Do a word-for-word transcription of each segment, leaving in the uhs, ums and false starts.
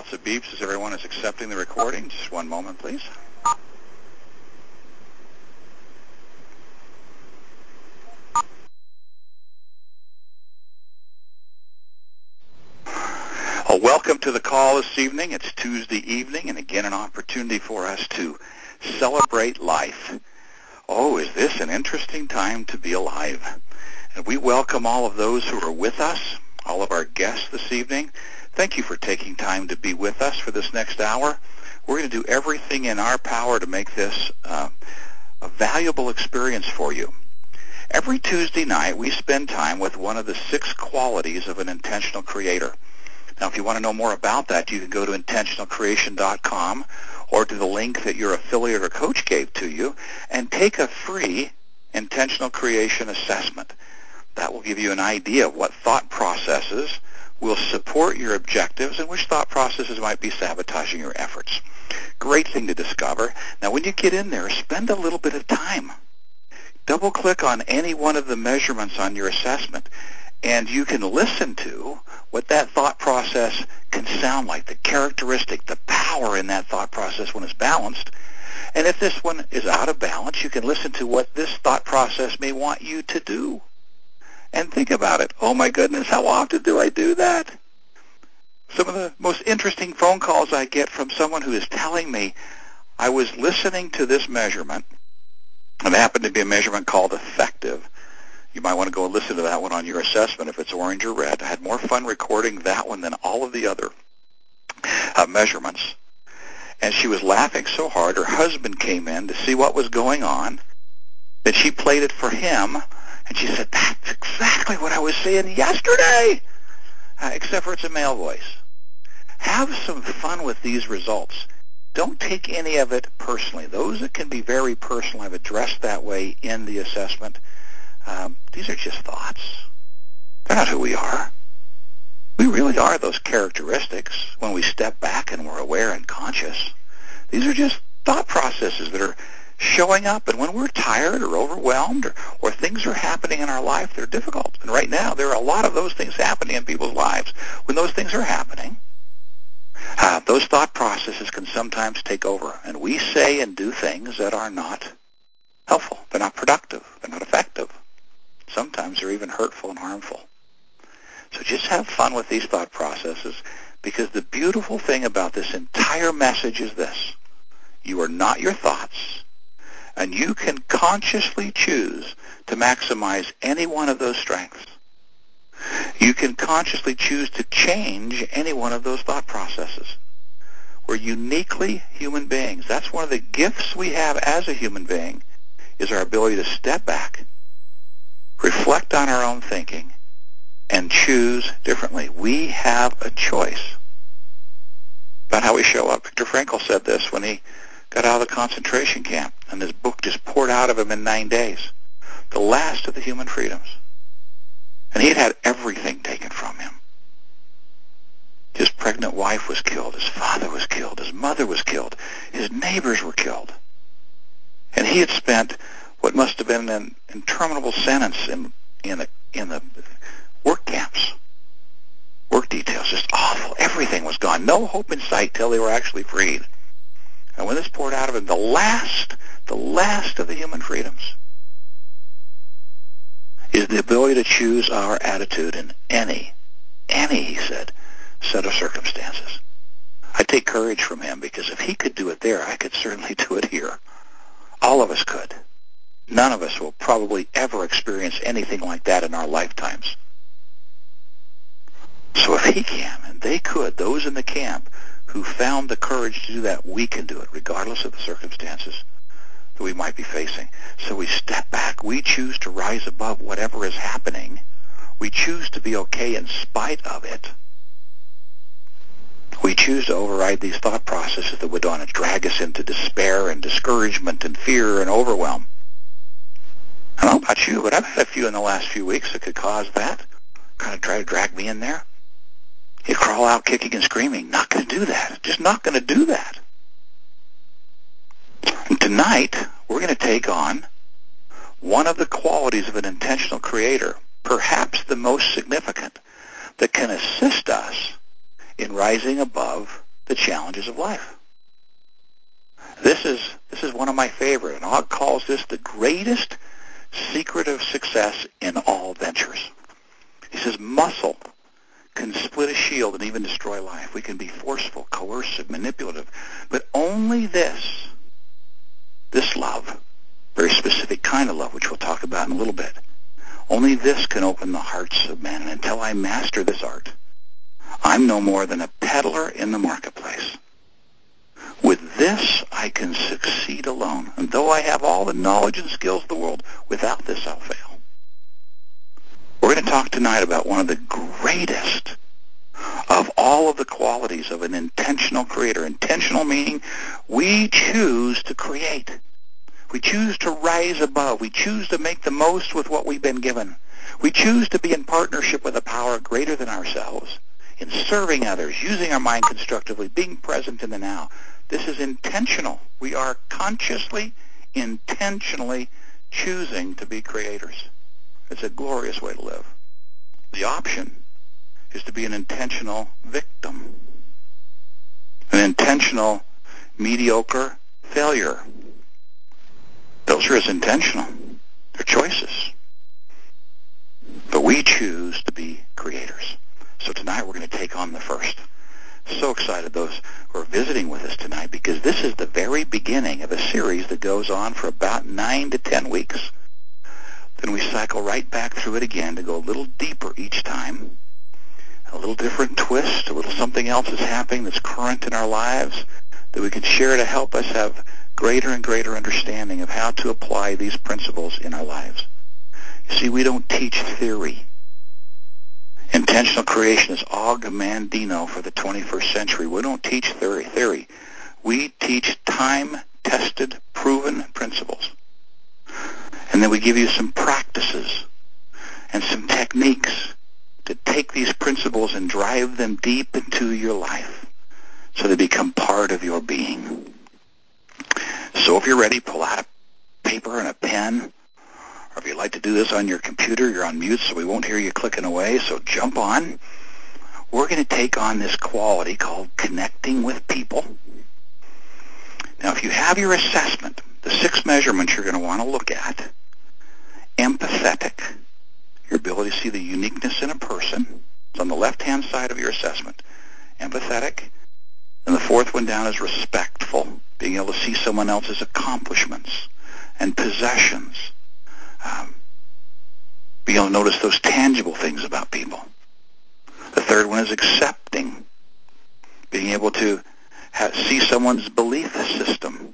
lots of beeps as everyone is accepting the recording. Just one moment, please. Well, welcome to the call this evening. It's Tuesday evening, and again, an opportunity for us to celebrate life. Oh, is this an interesting time to be alive? And we welcome all of those who are with us, all of our guests this evening. Thank you for taking time to be with us for this next hour. We're going to do everything in our power to make this uh, a valuable experience for you. Every Tuesday night, we spend time with one of the six qualities of an intentional creator. Now, if you want to know more about that, you can go to intentional creation dot com or to the link that your affiliate or coach gave to you and take a free intentional creation assessment. That will give you an idea of what thought processes will support your objectives and which thought processes might be sabotaging your efforts. Great thing to discover. Now, when you get in there, spend a little bit of time. Double-click on any one of the measurements on your assessment, and you can listen to what that thought process can sound like, the characteristic, the power in that thought process when it's balanced. And if this one is out of balance, you can listen to what this thought process may want you to do. And think about it. Oh, my goodness, how often do I do that? Some of the most interesting phone calls I get from someone who is telling me, I was listening to this measurement, and it happened to be a measurement called effective. You might want to go and listen to that one on your assessment if it's orange or red. I had more fun recording that one than all of the other uh, measurements. And she was laughing so hard, her husband came in to see what was going on, that she played it for him, and she said, that's exactly what I was saying yesterday, uh, except for it's a male voice. Have some fun with these results. Don't take any of it personally. Those that can be very personal, I've addressed that way in the assessment. Um, these are just thoughts. They're not who we are. We really are those characteristics when we step back and we're aware and conscious. These are just thought processes that are showing up, and when we're tired or overwhelmed or, or things are happening in our life that are difficult, and right now there are a lot of those things happening in people's lives, when those things are happening, uh, those thought processes can sometimes take over, and we say and do things that are not helpful. They're not productive. They're not effective. Sometimes they're even hurtful and harmful. So just have fun with these thought processes, because the beautiful thing about this entire message is this. You are not your thoughts, and you can consciously choose to maximize any one of those strengths. You can consciously choose to change any one of those thought processes. We're uniquely human beings. That's one of the gifts we have as a human being, is our ability to step back, reflect on our own thinking, and choose differently. We have a choice about how we show up. Viktor Frankl said this when he got out of the concentration camp, and his book just poured out of him in nine days, The Last of the Human Freedoms. And he had had everything taken from him. His pregnant wife was killed. His father was killed. His mother was killed. His neighbors were killed. And he had spent what must have been an interminable sentence in, in, the, in the work camps. Work details, just awful. Everything was gone. No hope in sight till they were actually freed. And when this poured out of him, the last, the last of the human freedoms is the ability to choose our attitude in any, any, he said, set of circumstances. I take courage from him, because if he could do it there, I could certainly do it here. All of us could. None of us will probably ever experience anything like that in our lifetimes. So if he can, and they could, those in the camp who found the courage to do that, we can do it, regardless of the circumstances that we might be facing. So we step back. We choose to rise above whatever is happening. We choose to be okay in spite of it. We choose to override these thought processes that would want to drag us into despair and discouragement and fear and overwhelm. I don't know about you, but I've had a few in the last few weeks that could cause that, kind of try to drag me in there. You crawl out kicking and screaming. Not going to do that. Just not going to do that. And tonight, we're going to take on one of the qualities of an intentional creator, perhaps the most significant, that can assist us in rising above the challenges of life. This is this is one of my favorite, and Ogg calls this the greatest secret of success in all ventures. He says muscle can split a shield and even destroy life. We can be forceful, coercive, manipulative, but only this, this love, very specific kind of love, which we'll talk about in a little bit, only this can open the hearts of men. And until I master this art, I'm no more than a peddler in the marketplace. With this, I can succeed alone. And though I have all the knowledge and skills of the world, without this, I'll fail. We're going to talk tonight about one of the greatest of all of the qualities of an intentional creator. Intentional meaning we choose to create. We choose to rise above. We choose to make the most with what we've been given. We choose to be in partnership with a power greater than ourselves, in serving others, using our mind constructively, being present in the now. This is intentional. We are consciously, intentionally choosing to be creators. It's a glorious way to live. The option is to be an intentional victim, an intentional mediocre failure. Those are as intentional. They're choices. But we choose to be creators. So tonight we're going to take on the first. So excited those who are visiting with us tonight, because this is the very beginning of a series that goes on for about nine to ten weeks. Then we cycle right back through it again to go a little deeper each time, a little different twist, a little something else is happening that's current in our lives that we can share to help us have greater and greater understanding of how to apply these principles in our lives. You see, we don't teach theory. Intentional creation is Ogg Mandino for the twenty-first century. We don't teach theory. theory. We teach time-tested, proven principles. And then we give you some practices and some techniques to take these principles and drive them deep into your life so they become part of your being. So if you're ready, pull out a paper and a pen. Or if you'd like to do this on your computer, you're on mute so we won't hear you clicking away, so jump on. We're going to take on this quality called connecting with people. Now, if you have your assessment, the six measurements you're going to want to look at: empathetic, your ability to see the uniqueness in a person. It's on the left-hand side of your assessment. Empathetic. And the fourth one down is respectful, being able to see someone else's accomplishments and possessions. Um, being able to notice those tangible things about people. The third one is accepting, being able to have, see someone's belief system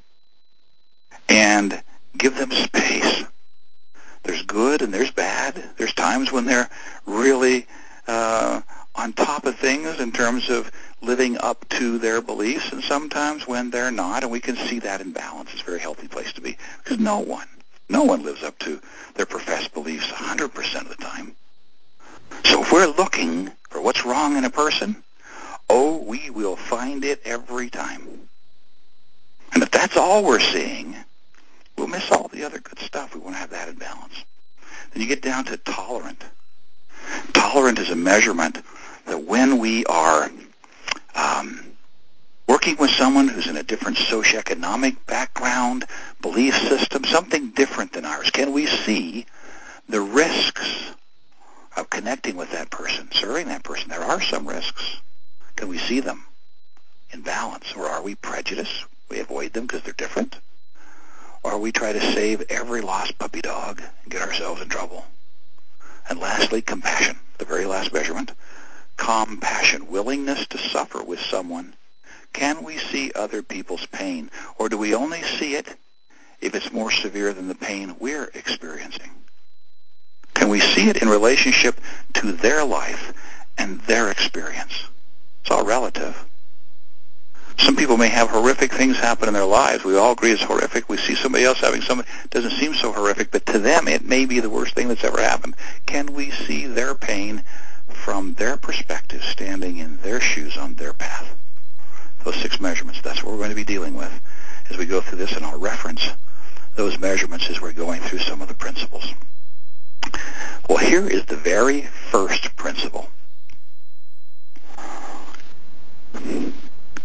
and give them space. There's good and there's bad. There's times when they're really uh, on top of things in terms of living up to their beliefs, and sometimes when they're not, and we can see that in balance. It's a very healthy place to be, because no one, no one lives up to their professed beliefs one hundred percent of the time. So if we're looking for what's wrong in a person, oh, we will find it every time. And if that's all we're seeing, we'll miss all the other good stuff. We want to have that in balance. Then you get down to tolerant. Tolerant is a measurement that when we are um, working with someone who's in a different socioeconomic background, belief system, something different than ours, can we see the risks of connecting with that person, serving that person? There are some risks. Can we see them in balance? Or are we prejudiced? We avoid them because they're different? Or we try to save every lost puppy dog and get ourselves in trouble? And lastly, compassion, the very last measurement. Compassion, willingness to suffer with someone. Can we see other people's pain? Or do we only see it if it's more severe than the pain we're experiencing? Can we see it in relationship to their life and their experience? It's all relative. Some people may have horrific things happen in their lives. We all agree it's horrific. We see somebody else having something that doesn't seem so horrific, but to them it may be the worst thing that's ever happened. Can we see their pain from their perspective, standing in their shoes on their path? Those six measurements, that's what we're going to be dealing with as we go through this, and I'll reference those measurements as we're going through some of the principles. Well, here is the very first principle.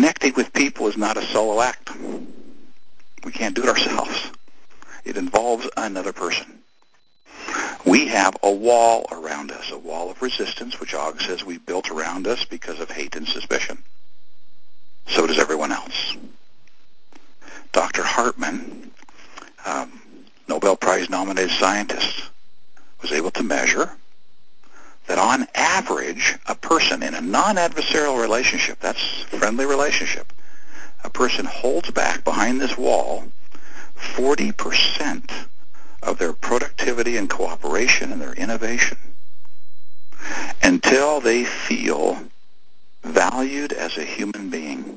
Connecting with people is not a solo act. We can't do it ourselves. It involves another person. We have a wall around us, a wall of resistance, which Og says we built around us because of hate and suspicion. So does everyone else. Doctor Hartman, um, Nobel Prize-nominated scientist, was able to measure that on average, a person in a non-adversarial relationship, that's a friendly relationship, a person holds back behind this wall forty percent of their productivity and cooperation and their innovation until they feel valued as a human being.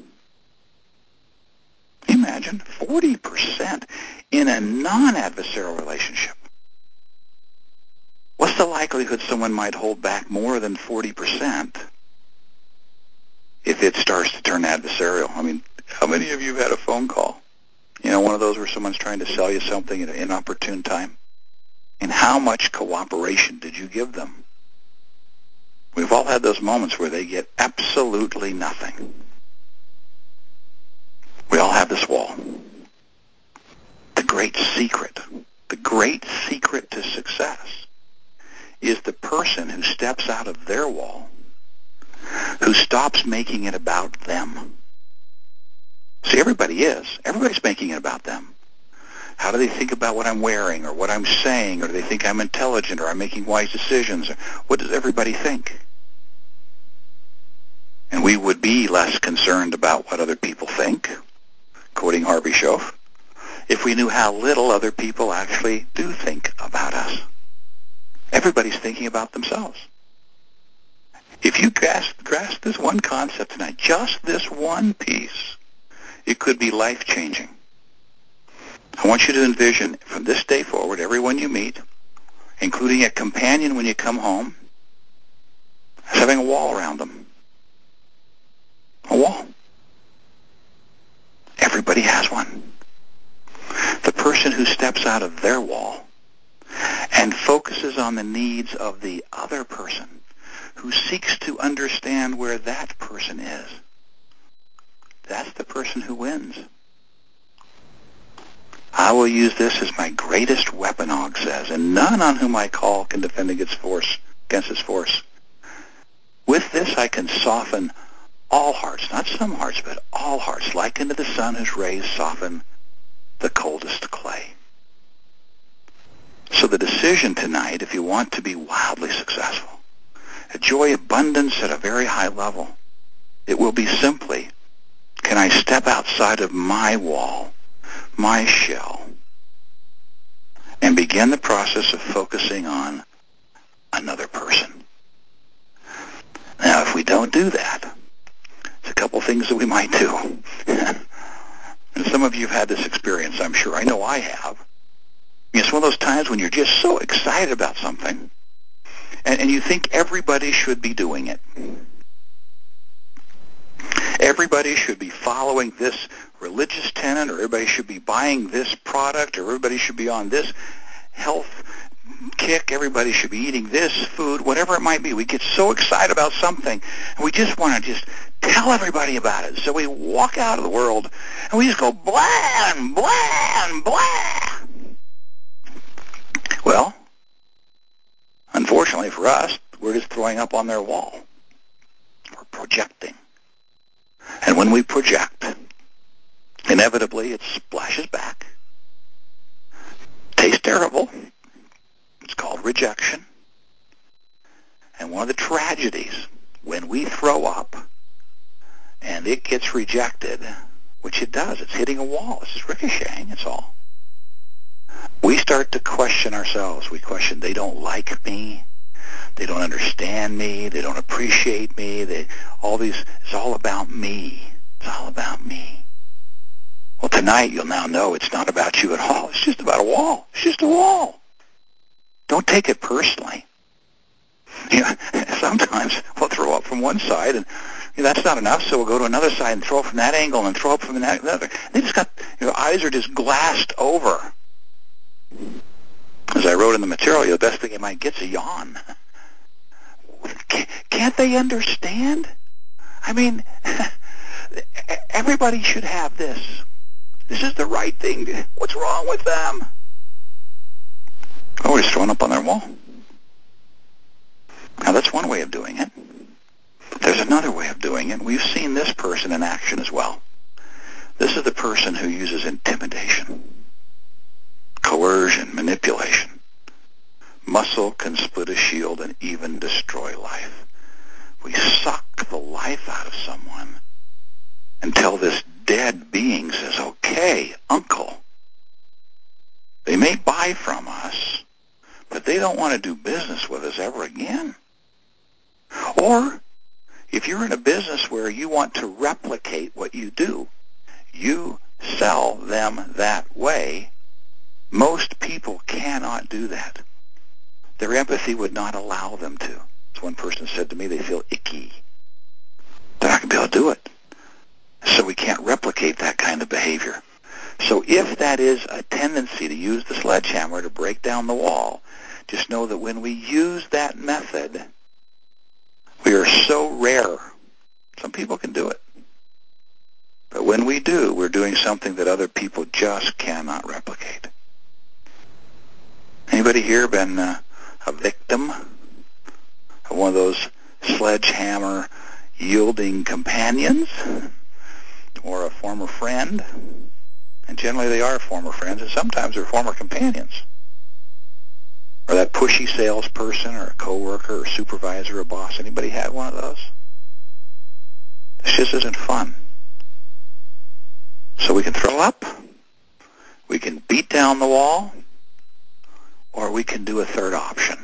Imagine forty percent in a non-adversarial relationship. What's the likelihood someone might hold back more than forty percent if it starts to turn adversarial? I mean, how many of you have had a phone call? You know, one of those where someone's trying to sell you something at an inopportune time? And how much cooperation did you give them? We've all had those moments where they get absolutely nothing. We all have this wall. The great secret, the great secret to success is the person who steps out of their wall, who stops making it about them. See, everybody is. Everybody's making it about them. How do they think about what I'm wearing or what I'm saying, or do they think I'm intelligent or I'm making wise decisions? What does everybody think? And we would be less concerned about what other people think, quoting Harvey Schoaf, if we knew how little other people actually do think about us. Everybody's thinking about themselves. If you grasp, grasp this one concept tonight, just this one piece, it could be life-changing. I want you to envision from this day forward, everyone you meet, including a companion when you come home, as having a wall around them. A wall. Everybody has one. The person who steps out of their wall and focuses on the needs of the other person, who seeks to understand where that person is, that's the person who wins. I will use this as my greatest weapon, Og says, and none on whom I call can defend against force, against its force. With this I can soften all hearts, not some hearts, but all hearts, like unto the sun whose rays soften the coldest clay. So the decision tonight, if you want to be wildly successful, enjoy abundance at a very high level, it will be simply, can I step outside of my wall, my shell, and begin the process of focusing on another person? Now, if we don't do that, there's a couple things that we might do. And some of you have had this experience, I'm sure. I know I have. It's one of those times when you're just so excited about something, and, and you think everybody should be doing it. Everybody should be following this religious tenet, or everybody should be buying this product, or everybody should be on this health kick, everybody should be eating this food, whatever it might be. We get so excited about something, and we just want to just tell everybody about it. So we walk out of the world, and we just go blah and blah and blah. Well, unfortunately for us, we're just throwing up on their wall. We're projecting. And when we project, inevitably it splashes back. Tastes terrible. It's called rejection. And one of the tragedies, when we throw up and it gets rejected, which it does, it's hitting a wall. It's just ricocheting, it's all. We start to question ourselves. We question, they don't like me. They don't understand me. They don't appreciate me. They, all these, it's all about me. It's all about me. Well, tonight you'll now know it's not about you at all. It's just about a wall. It's just a wall. Don't take it personally. You know, sometimes we'll throw up from one side, and you know, that's not enough, so we'll go to another side and throw up from that angle and throw up from that other. They just got, your eyes are just glassed over. As I wrote in the material, the best thing you might get is a yawn. Can't they understand? I mean, Everybody should have this. This is the right thing. What's wrong with them? Oh, he's throwing up on their wall. Now, that's one way of doing it. There's another way of doing it. We've seen this person in action as well. This is the person who uses intimidation, coercion, manipulation. Muscle can split a shield and even destroy life. We suck the life out of someone until this dead being says, okay, uncle. They may buy from us, but they don't want to do business with us ever again. Or if you're in a business where you want to replicate what you do, you sell them that way. Most people cannot do that. Their empathy would not allow them to. As one person said to me, they feel icky. They're not going to be able to do it. So we can't replicate that kind of behavior. So if that is a tendency to use the sledgehammer to break down the wall, just know that when we use that method, we are so rare. Some people can do it. But when we do, we're doing something that other people just cannot replicate. Anybody here been uh, a victim of one of those sledgehammer yielding companions or a former friend? And generally they are former friends, and sometimes they're former companions. Or that pushy salesperson or a coworker or supervisor or boss. Anybody had one of those? This just isn't fun. So we can throw up, we can beat down the wall, or we can do a third option.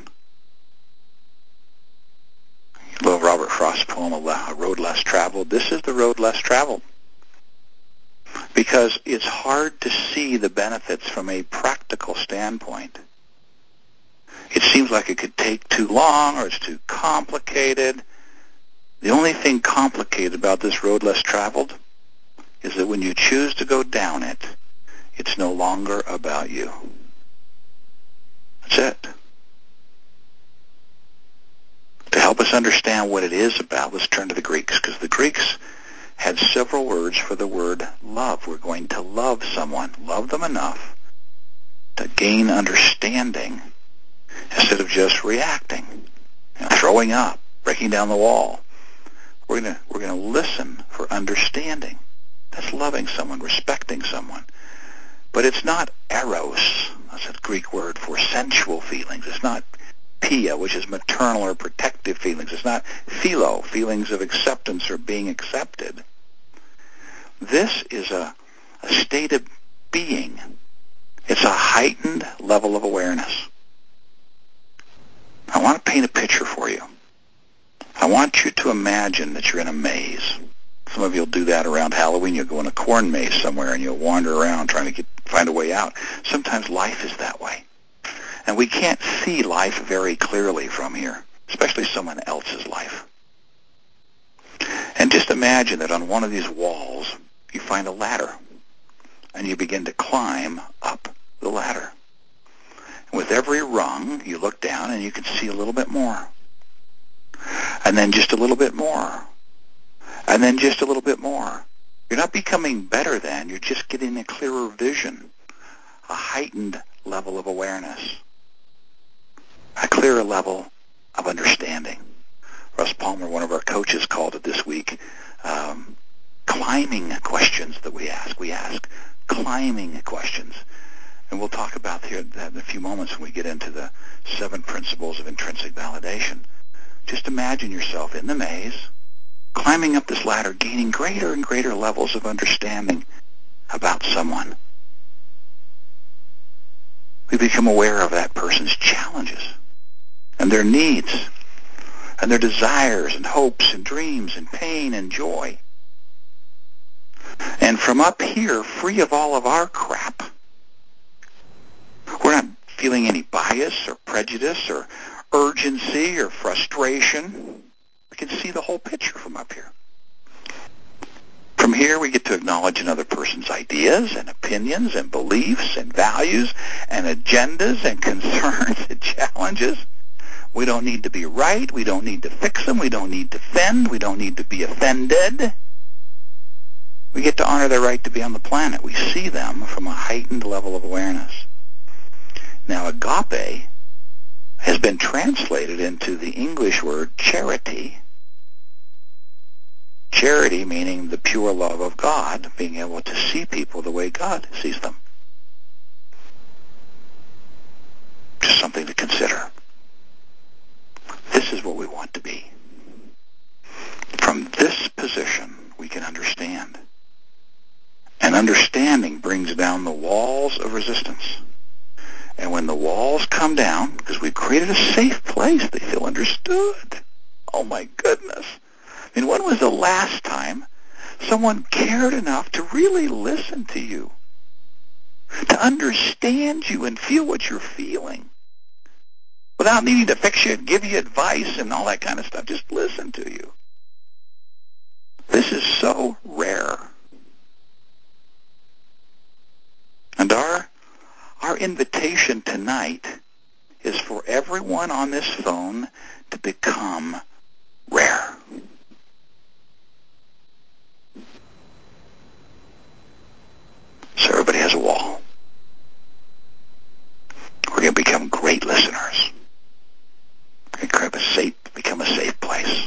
Little Robert Frost poem, A Road Less Traveled. This is the road less traveled. Because it's hard to see the benefits from a practical standpoint. It seems like it could take too long or it's too complicated. The only thing complicated about this road less traveled is that when you choose to go down it, it's no longer about you. That's it. To help us understand what it is about, let's turn to the Greeks, because the Greeks had several words for the word love. We're going to love someone, love them enough to gain understanding instead of just reacting, you know, throwing up, breaking down the wall. We're going to we're going to listen for understanding. That's loving someone, respecting someone. But it's not eros. That's a Greek word for sensual feelings. It's not pia, which is maternal or protective feelings. It's not philo, feelings of acceptance or being accepted. This is a, a state of being. It's a heightened level of awareness. I want to paint a picture for you. I want you to imagine that you're in a maze. Some of you will do that around Halloween. You'll go in a corn maze somewhere and you'll wander around trying to get, find a way out. Sometimes life is that way. And we can't see life very clearly from here, especially someone else's life. And just imagine that on one of these walls, you find a ladder, and you begin to climb up the ladder. And with every rung, you look down and you can see a little bit more. And then just a little bit more. And then just a little bit more. You're not becoming better than, you're just getting a clearer vision, a heightened level of awareness, a clearer level of understanding. Russ Palmer, one of our coaches, called it this week um, climbing questions that we ask. We ask climbing questions. And we'll talk about that in a few moments when we get into the seven principles of intrinsic validation. Just imagine yourself in the maze, climbing up this ladder, gaining greater and greater levels of understanding about someone. We become aware of that person's challenges and their needs and their desires and hopes and dreams and pain and joy. And from up here, free of all of our crap, we're not feeling any bias or prejudice or urgency or frustration. We can see the whole picture from up here. From here, we get to acknowledge another person's ideas and opinions and beliefs and values and agendas and concerns and challenges. We don't need to be right. We don't need to fix them. We don't need to defend. We don't need to be offended. We get to honor their right to be on the planet. We see them from a heightened level of awareness. Now, agape has been translated into the English word charity. Charity meaning the pure love of God, being able to see people the way God sees them. Just something to consider. This is what we want to be. From this position, we can understand. And understanding brings down the walls of resistance. And when the walls come down, because we've created a safe place, they feel understood. Oh my goodness. I mean, when was the last time someone cared enough to really listen to you, to understand you and feel what you're feeling, without needing to fix you and give you advice and all that kind of stuff, just listen to you? This is so rare. And our, our invitation tonight is for everyone on this phone to become rare. So everybody has a wall. We're going to become great listeners. We're going to a safe, become a safe place.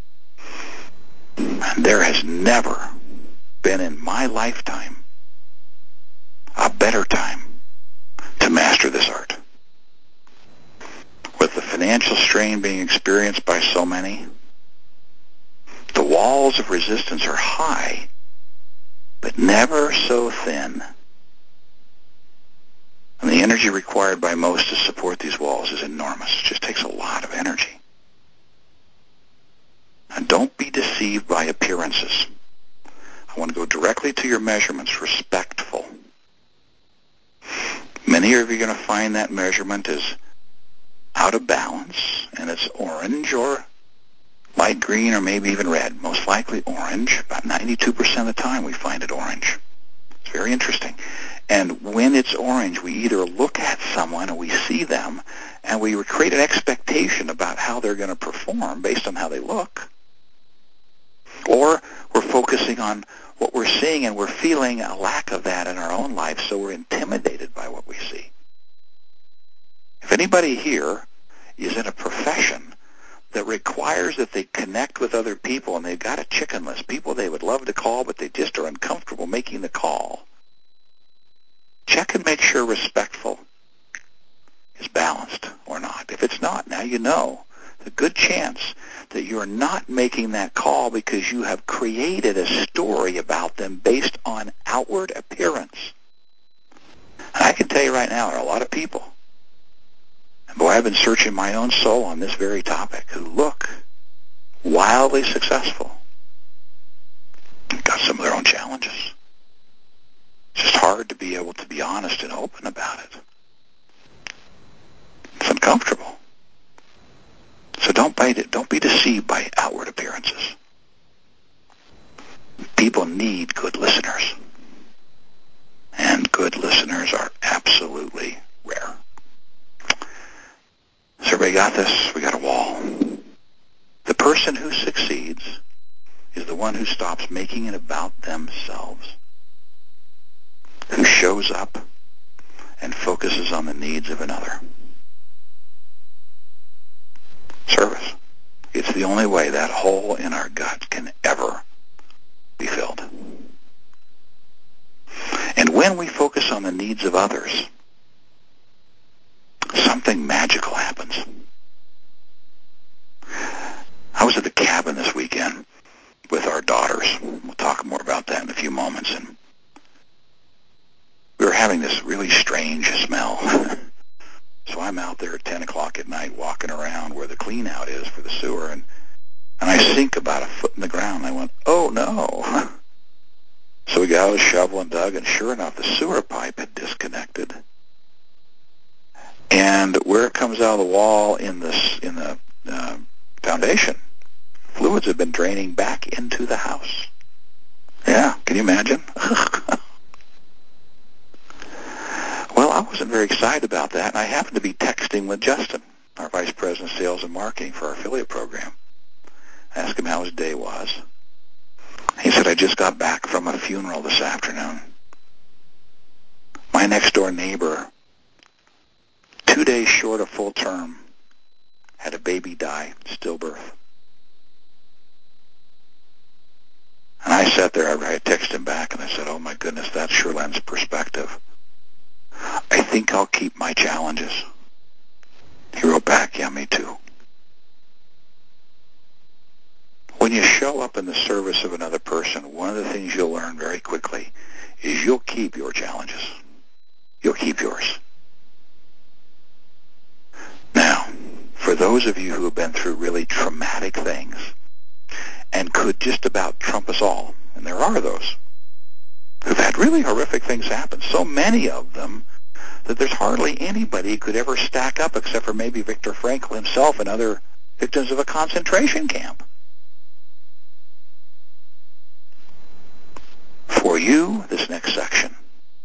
And there has never been in my lifetime a better time to master this art. With the financial strain being experienced by so many, the walls of resistance are high, but never so thin. And the energy required by most to support these walls is enormous. It just takes a lot of energy. And don't be deceived by appearances. I want to go directly to your measurements, respectful. Many of you are going to find that measurement is out of balance, and it's orange or light green or maybe even red. Most likely orange. About ninety-two percent of the time we find it orange. It's very interesting. And when it's orange, we either look at someone and we see them and we create an expectation about how they're going to perform based on how they look, or we're focusing on what we're seeing and we're feeling a lack of that in our own life, so we're intimidated by what we see. If anybody here is in a profession that requires that they connect with other people and they've got a chicken list, people they would love to call but they just are uncomfortable making the call, check and make sure respectful is balanced or not. If it's not, now you know. There's a good chance that you're not making that call because you have created a story about them based on outward appearance. And I can tell you right now, there are a lot of people, and boy, I've been searching my own soul on this very topic, who look wildly successful. Got some of their own challenges. It's just hard to be able to be honest and open about it. It's uncomfortable. So don't bite it. Don't be deceived by outward appearances. People need good listeners. And good listeners are absolutely rare. So everybody got this? We got a wall. The person who succeeds is the one who stops making it about themselves, who shows up and focuses on the needs of another. Service. It's the only way that hole in our gut can ever be filled. And when we focus on the needs of others, something magical happens. I was at the cabin this weekend with our daughters. We'll talk more about that in a few moments. And we were having this really strange smell. So I'm out there at ten o'clock at night walking around where the clean out is for the sewer, and, and I sink about a foot in the ground. I went, oh, no. So we got out a shovel and dug, and sure enough, the sewer pipe had disconnected. And where it comes out of the wall in, this, in the uh, foundation, fluids have been draining back into the house. Yeah, can you imagine? Well, I wasn't very excited about that, and I happened to be texting with Justin, our Vice President of Sales and Marketing for our affiliate program. I asked him how his day was. He said, I just got back from a funeral this afternoon. My next-door neighbor, two days short of full term, had a baby die, stillbirth. And I sat there, I texted him back, and I said, oh my goodness, that sure lends perspective. I think I'll keep my challenges. He wrote back, yeah, me too. When you show up in the service of another person, one of the things you'll learn very quickly is you'll keep your challenges. You'll keep yours. Now, for those of you who have been through really traumatic things and could just about trump us all, and there are those, who've had really horrific things happen, so many of them that there's hardly anybody who could ever stack up except for maybe Viktor Frankl himself and other victims of a concentration camp. For you, this next section,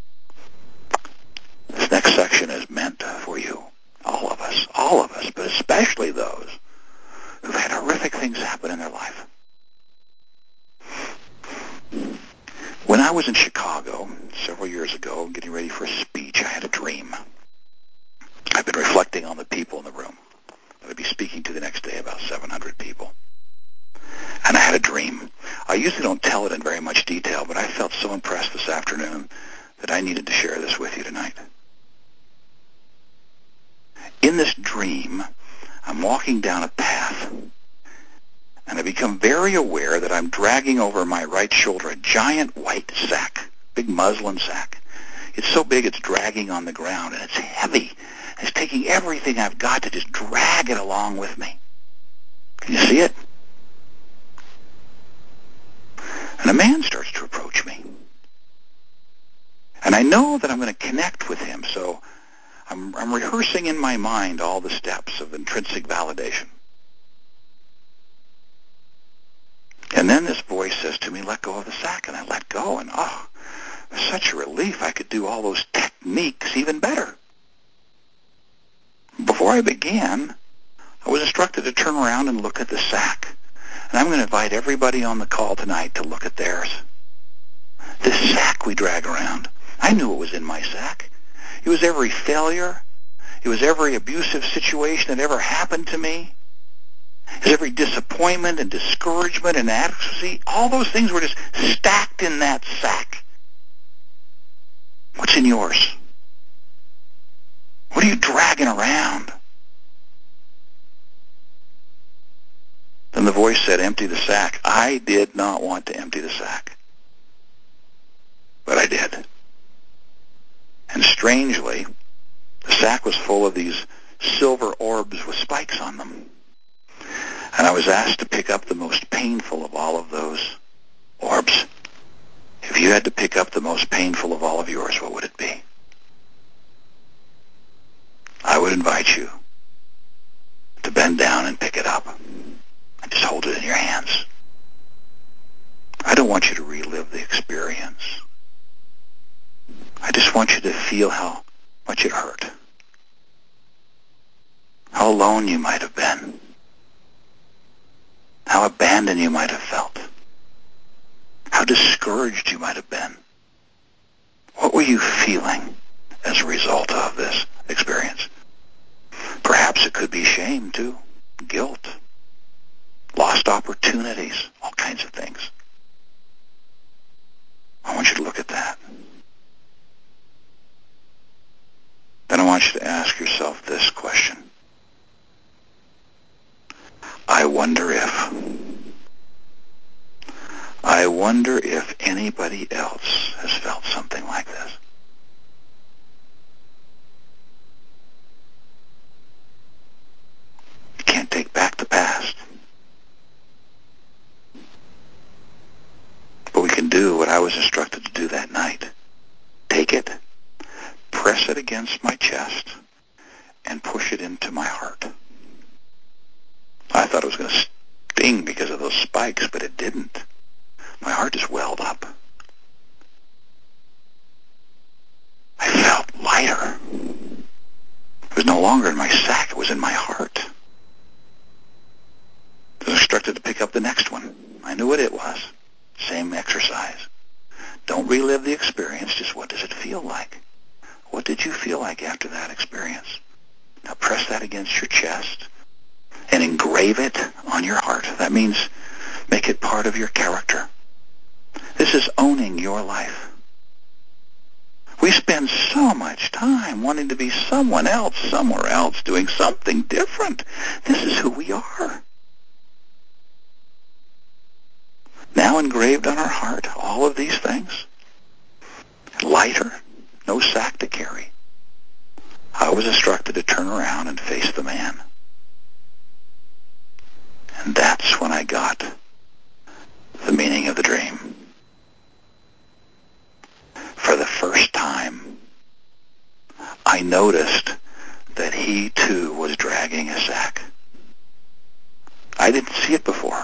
this next section is meant for you, all of us, all of us, but especially those who've had horrific things happen in their life. When I was in Chicago several years ago, getting ready for a speech, I had a dream. I've been reflecting on the people in the room that I'd be speaking to the next day, about seven hundred people. And I had a dream. I usually don't tell it in very much detail, but I felt so impressed this afternoon that I needed to share this with you tonight. In this dream, I'm walking down a path, and I become very aware that I'm dragging over my right shoulder a giant white sack, big muslin sack. It's so big it's dragging on the ground, and it's heavy. It's taking everything I've got to just drag it along with me. Can you see it? And a man starts to approach me. And I know that I'm going to connect with him, so I'm, I'm rehearsing in my mind all the steps of intrinsic validation. And then this voice says to me, let go of the sack, and I let go, and oh, it was such a relief. I could do all those techniques even better. Before I began, I was instructed to turn around and look at the sack. And I'm going to invite everybody on the call tonight to look at theirs. This sack we drag around, I knew it was in my sack. It was every failure. It was every abusive situation that ever happened to me. It was every disappointment and discouragement and inadequacy. All those things were just stacked in that sack. What's in yours? What are you dragging around? Then the voice said, empty the sack. I did not want to empty the sack. But I did. And strangely, the sack was full of these silver orbs with spikes on them. And I was asked to pick up the most painful of all of those orbs. If you had to pick up the most painful of all of yours, what would it be? I would invite you to bend down and pick it up. And just hold it in your hands. I don't want you to relive the experience. I just want you to feel how much it hurt. How alone you might have been. How abandoned you might have felt. How discouraged you might have been. What were you feeling as a result of this experience? Perhaps it could be shame, too. Guilt. Lost opportunities, all kinds of things. I want you to look at that. Then I want you to ask yourself this question. I wonder if, I wonder if anybody else has felt something like this. You can't take back the past. But we can do what I was instructed to do that night. Take it, press it against my chest, and push it into my heart. I thought it was going to sting because of those spikes, but it didn't. My heart just welled up. I felt lighter. It was no longer in my sack. It was in my heart. I was instructed to pick up the next one. I knew what it was. Same exercise. Don't relive the experience, just what does it feel like? What did you feel like after that experience? Now press that against your chest and engrave it on your heart. That means make it part of your character. This is owning your life. We spend so much time wanting to be someone else, somewhere else, doing something different. This is who we are. Now engraved on our heart, all of these things. Lighter, no sack to carry. I was instructed to turn around and face the man. And that's when I got the meaning of the dream. For the first time, I noticed that he too was dragging a sack. I didn't see it before.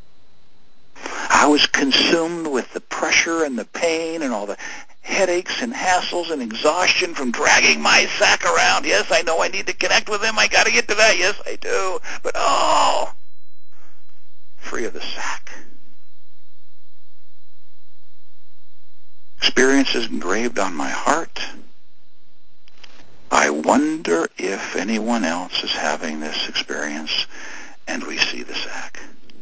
I was consumed with the pressure and the pain and all the headaches and hassles and exhaustion from dragging my sack around. Yes, I know I need to connect with him. I got to get to that. Yes, I do. But oh, free of the sack. Experiences engraved on my heart. I wonder if anyone else is having this experience and we see the sack.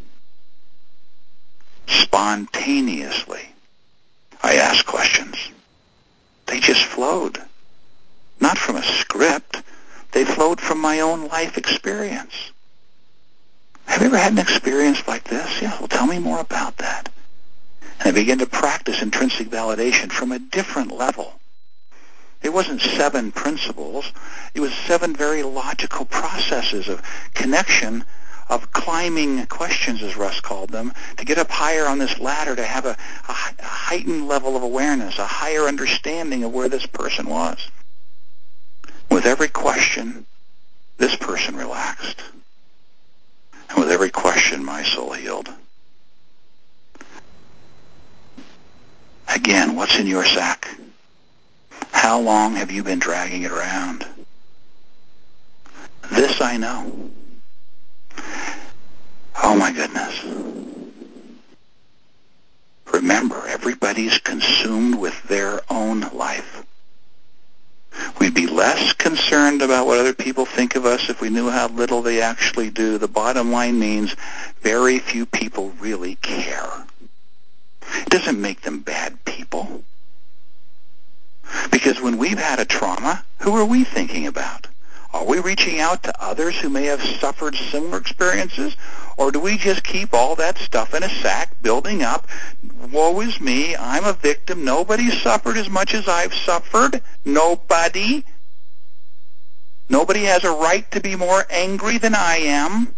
Spontaneously, I ask questions. They just flowed. Not from a script. They flowed from my own life experience. Have you ever had an experience like this? Yeah, well, tell me more about that. And I began to practice intrinsic validation from a different level. It wasn't seven principles. It was seven very logical processes of connection, of climbing questions, as Russ called them, to get up higher on this ladder, to have a, a heightened level of awareness, a higher understanding of where this person was. With every question, this person relaxed. And with every question, my soul healed. Again, what's in your sack? How long have you been dragging it around? This I know. Oh my goodness. Remember, everybody's consumed with their own life. We'd be less concerned about what other people think of us if we knew how little they actually do. The bottom line means very few people really care. It doesn't make them bad people. Because when we've had a trauma, who are we thinking about? Are we reaching out to others who may have suffered similar experiences? Or do we just keep all that stuff in a sack, building up? Woe is me, I'm a victim. Nobody suffered as much as I've suffered. Nobody. Nobody has a right to be more angry than I am.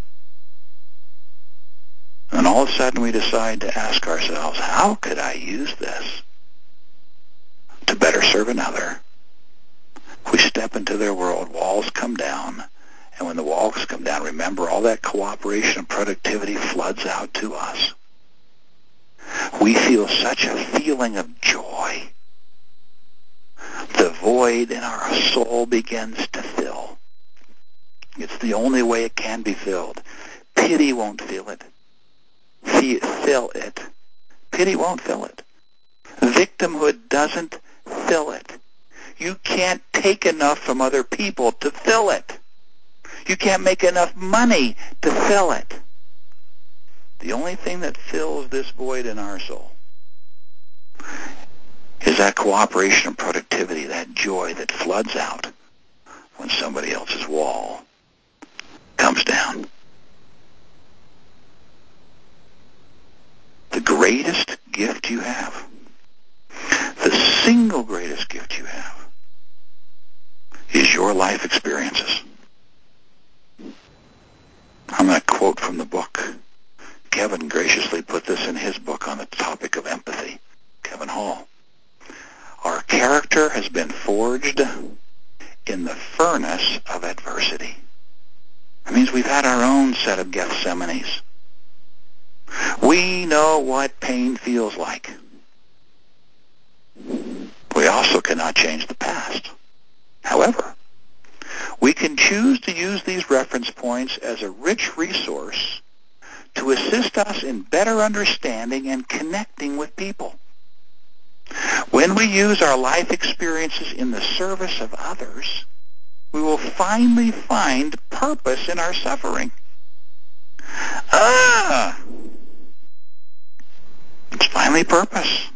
And all of a sudden we decide to ask ourselves, how could I use this to better serve another? We step into their world, walls come down, and when the walls come down, remember, all that cooperation and productivity floods out to us. We feel such a feeling of joy. The void in our soul begins to fill. It's the only way it can be filled. Pity won't fill it. Fill it. Pity won't fill it. Victimhood doesn't fill it. You can't take enough from other people to fill it. You can't make enough money to fill it. The only thing that fills this void in our soul is that cooperation and productivity, that joy that floods out when somebody else's wall comes down. The greatest gift you have, the single greatest gift you have, is your life experiences. I'm going to quote from the book. Kevin graciously put this in his book on the topic of empathy. Kevin Hall. Our character has been forged in the furnace of adversity. That means we've had our own set of Gethsemanes. We know what pain feels like. We also cannot change the past. However, we can choose to use these reference points as a rich resource to to assist us in better understanding and connecting with people. When we use our life experiences in the service of others, we will finally find purpose in our suffering. Ah! It's finally purpose.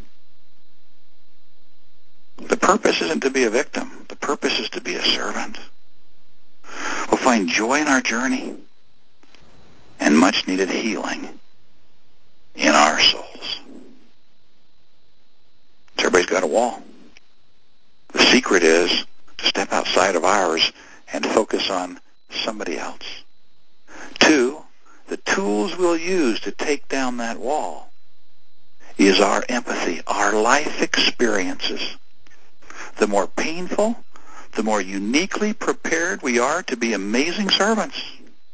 The purpose isn't to be a victim. The purpose is to be a servant. We'll find joy in our journey and much-needed healing in our souls. So everybody's got a wall. The secret is to step outside of ours and focus on somebody else. Two, the tools we'll use to take down that wall is our empathy, our life experiences. The more painful, the more uniquely prepared we are to be amazing servants.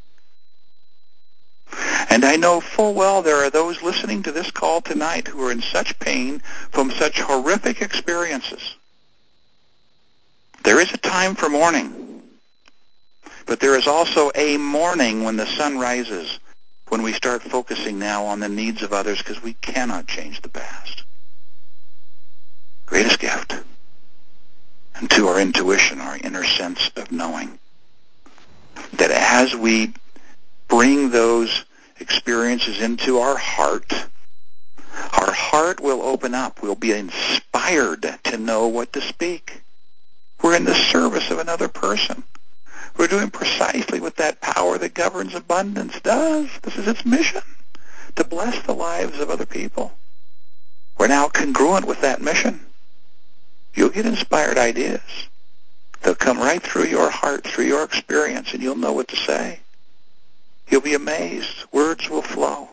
And I know full well there are those listening to this call tonight who are in such pain from such horrific experiences. There is a time for mourning, but there is also a morning when the sun rises, when we start focusing now on the needs of others, because we cannot change the past. Greatest gift. And to our intuition, our inner sense of knowing that as we bring those experiences into our heart, our heart will open up. We'll be inspired to know what to speak. We're in the service of another person. We're doing precisely what that power that governs abundance does. This is its mission, to bless the lives of other people. We're now congruent with that mission. You'll get inspired ideas. They'll come right through your heart, through your experience, and you'll know what to say. You'll be amazed. Words will flow.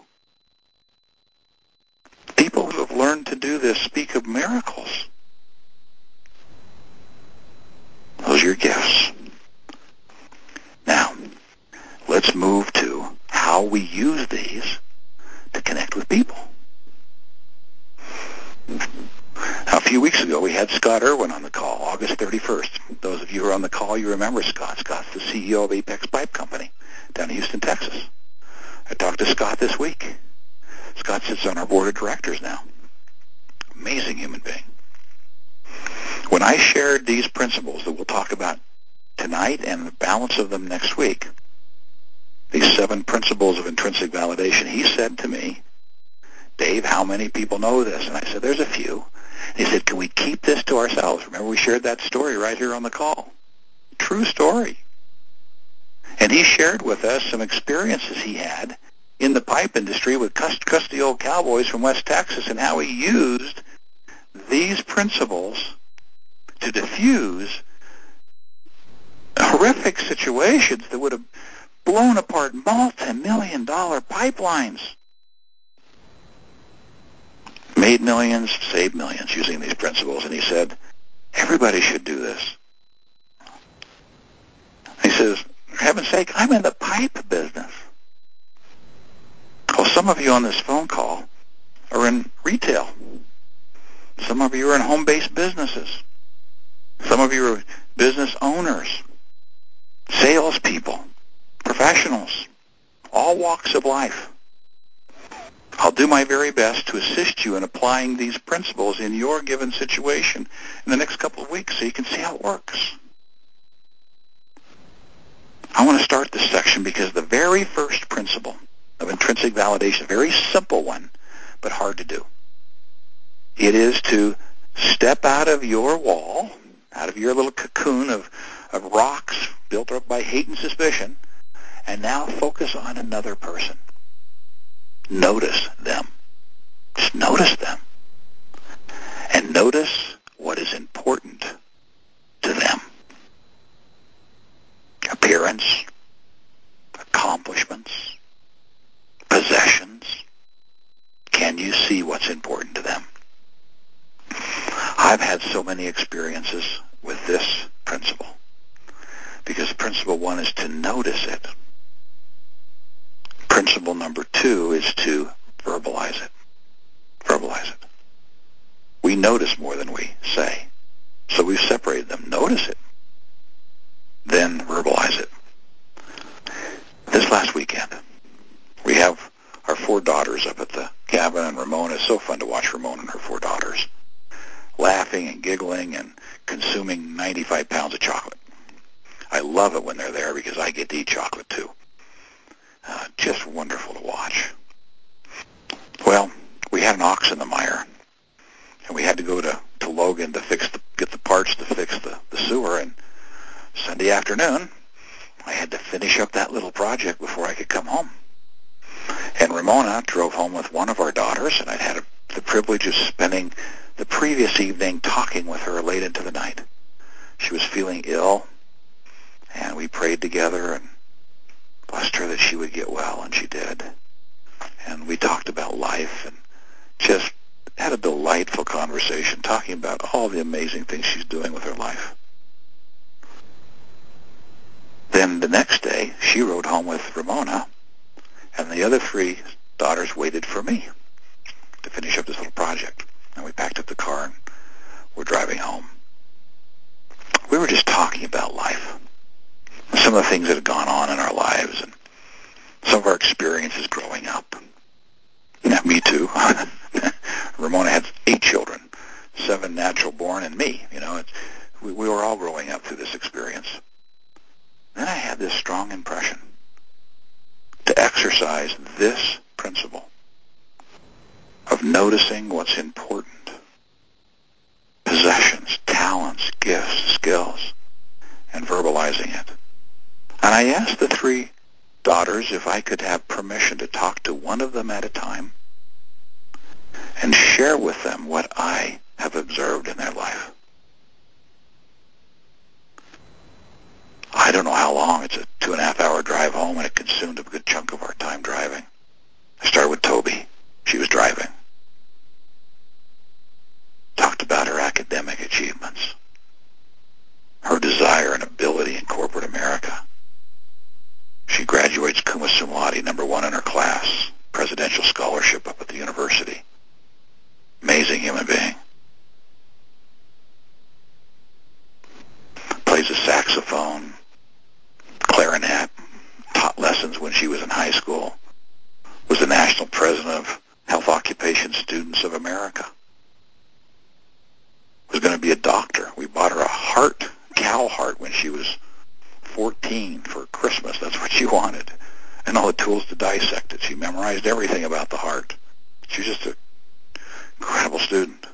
People who have learned to do this speak of miracles. Those are your gifts. Now, let's move to how we use these to connect with people. Now, a few weeks ago, we had Scott Irwin on the call, August thirty-first. Those of you who are on the call, you remember Scott. Scott's the C E O of Apex Pipe Company down in Houston, Texas. I talked to Scott this week. Scott sits on our board of directors now. Amazing human being. When I shared these principles that we'll talk about tonight and the balance of them next week, these seven principles of intrinsic validation, he said to me, Dave, how many people know this? And I said, there's a few. And he said, can we keep this to ourselves? Remember, we shared that story right here on the call. True story. And he shared with us some experiences he had in the pipe industry with crusty old cowboys from West Texas and how he used these principles to diffuse horrific situations that would have blown apart multi-million dollar pipelines. Made millions, saved millions using these principles. And he said, everybody should do this. He says, for heaven's sake, I'm in the pipe business. Well, some of you on this phone call are in retail. Some of you are in home-based businesses. Some of you are business owners, salespeople, professionals, all walks of life. I'll do my very best to assist you in applying these principles in your given situation in the next couple of weeks so you can see how it works. I want to start this section because the very first principle of intrinsic validation, a very simple one, but hard to do. It is to step out of your wall, out of your little cocoon of, of rocks built up by hate and suspicion, and now focus on another person. Notice them. Just notice them. And notice what is important to them. Appearance, accomplishments, possessions. Can you see what's important to them? I've had so many experiences with this principle because principle one is to notice it. Principle number two is to verbalize it. Verbalize it. We notice more than we say. So we've separated them. Notice it. Then verbalize it. This last weekend, we have our four daughters up at the cabin, and Ramona, it's so fun to watch Ramona and her four daughters laughing and giggling and consuming ninety-five pounds of chocolate. I love it when they're there because I get to eat chocolate too. Uh, just wonderful to watch. Well, we had an ox in the mire, and we had to go to, to Logan to fix the, get the parts to fix the, the sewer, and Sunday afternoon, I had to finish up that little project before I could come home. And Ramona drove home with one of our daughters, and I'd had a, the privilege of spending the previous evening talking with her late into the night. She was feeling ill, and we prayed together and blessed her that she would get well, and she did. And we talked about life and just had a delightful conversation talking about all the amazing things she's doing with her life. Then the next day, she rode home with Ramona, and the other three daughters waited for me to finish up this little project. And we packed up the car and we're driving home. We were just talking about life, some of the things that had gone on in our lives, and some of our experiences growing up. Yeah, me too. Ramona had eight children, seven natural born, and me. You know, it's, we, we were all growing up through this experience. Then I had this strong impression to exercise this principle of noticing what's important, possessions, talents, gifts, skills, and verbalizing it. And I asked the three daughters if I could have permission to talk to one of them at a time and share with them what I have observed in their life. I don't know how long. It's a two and a half hour drive home, and it consumed a good chunk of our time driving. I started with Toby. She was driving. Talked about her academic achievements, her desire and ability in corporate America. She graduates cum laude, number one in her class, presidential scholarship up at the university. Amazing human being. Plays the saxophone, clarinet, taught lessons when she was in high school, was the national president of Health Occupation Students of America, was going to be a doctor. We bought her a heart, cow heart, when she was fourteen for Christmas. That's what she wanted. And all the tools to dissect it. She memorized everything about the heart. She was just an incredible student.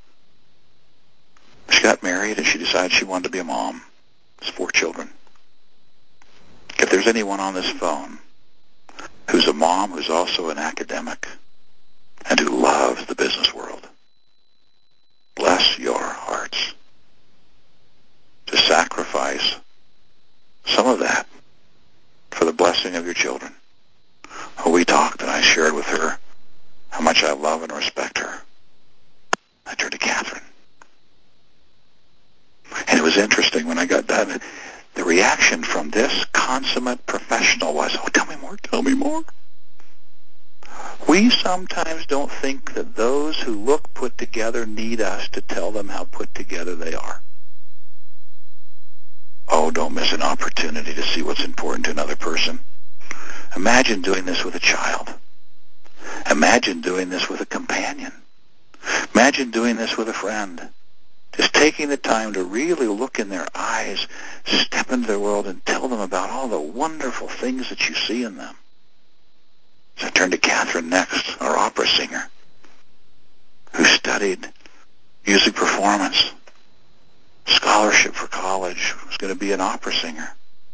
She got married and she decided she wanted to be a mom. There's four children. If there's anyone on this phone who's a mom who's also an academic and who loves the business world, bless your hearts to sacrifice some of that for the blessing of your children. Well, we talked, and I shared with her how much I love and respect her. I turned to Catherine. And it was interesting when I got done. The reaction from this consummate professional was, oh, tell me more, tell me more. We sometimes don't think that those who look put together need us to tell them how put together they are. Oh, don't miss an opportunity to see what's important to another person. Imagine doing this with a child. Imagine doing this with a companion. Imagine doing this with a friend. Just taking the time to really look in their eyes, step into their world, and tell them about all the wonderful things that you see in them. So I turned to Catherine next, our opera singer, who studied music performance, scholarship for college, was going to be an opera singer.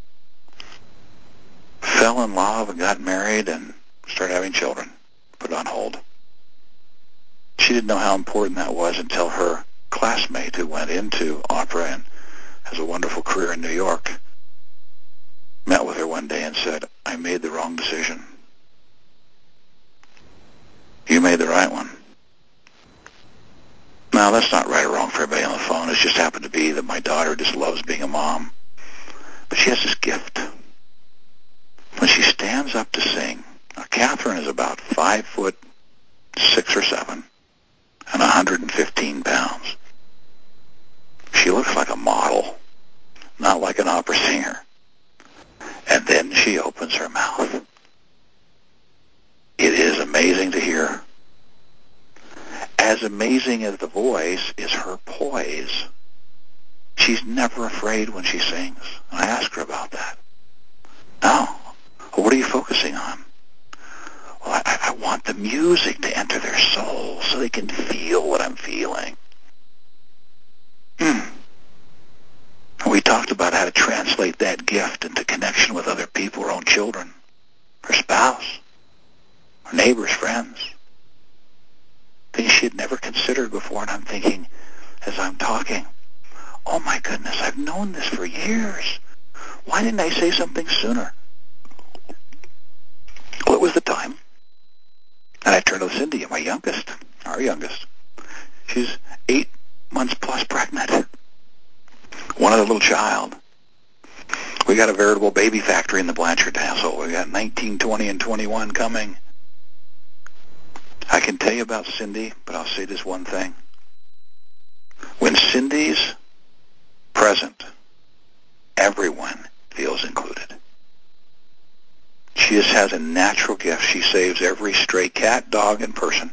Fell in love and got married and started having children. Put it on hold. She didn't know how important that was until her classmate, who went into opera and has a wonderful career in New York, met with her one day and said, I made the wrong decision. You made the right one. Now, that's not right or wrong for everybody on the phone. It just happened to be that my daughter just loves being a mom. But she has this gift. When she stands up to sing, now Catherine is about five foot six or seven and one hundred fifteen pounds. She looks like a model, not like an opera singer. And then she opens her mouth. It is amazing. amazing to hear. As amazing as the voice is her poise. She's never afraid when she sings. I ask her about that. No. Well, what are you focusing on? Well, I, I want the music to enter their soul so they can feel what I'm feeling. Hmm. We talked about how to translate that gift into connection with other people, her own children, her spouse, her neighbors, friends. Things she had never considered before, and I'm thinking, as I'm talking, oh my goodness, I've known this for years. Why didn't I say something sooner? Well, it was the time. And I turned to Cindy, my youngest, our youngest. She's eight months plus pregnant. One other little child. We got a veritable baby factory in the Blanchard household. We got nineteen, twenty, and twenty-one coming. I can tell you about Cindy, but I'll say this one thing. When Cindy's present, everyone feels included. She just has a natural gift. She saves every stray cat, dog, and person.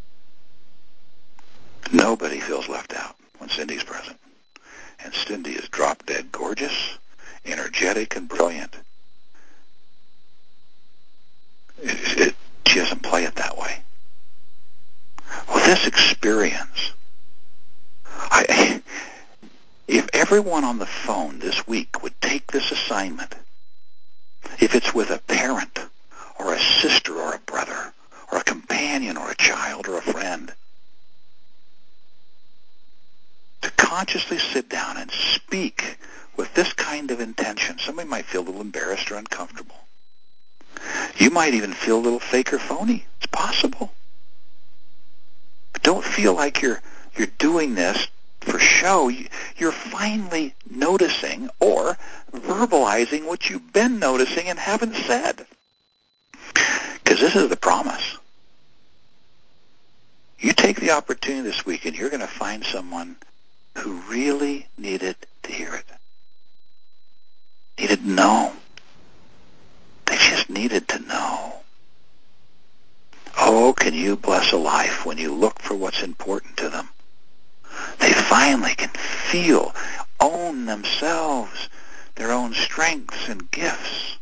Nobody feels left out when Cindy's present. And Cindy is drop-dead gorgeous, energetic, and brilliant. It, it, she doesn't play it that way. Well, this experience, I, if everyone on the phone this week would take this assignment, if it's with a parent or a sister or a brother or a companion or a child or a friend, to consciously sit down and speak with this kind of intention. Somebody might feel a little embarrassed or uncomfortable. You might even feel a little fake or phony. It's possible. But don't feel like you're you're doing this for show. You're finally noticing or verbalizing what you've been noticing and haven't said. Because this is the promise. You take the opportunity this week and you're going to find someone who really needed to hear it. Needed to know. They just needed to know. Oh, can you bless a life when you look for what's important to them? They finally can feel, own themselves, their own strengths and gifts.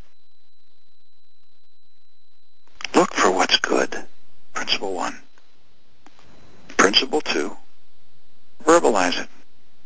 Look for what's good. Principle one. Principle two, verbalize it.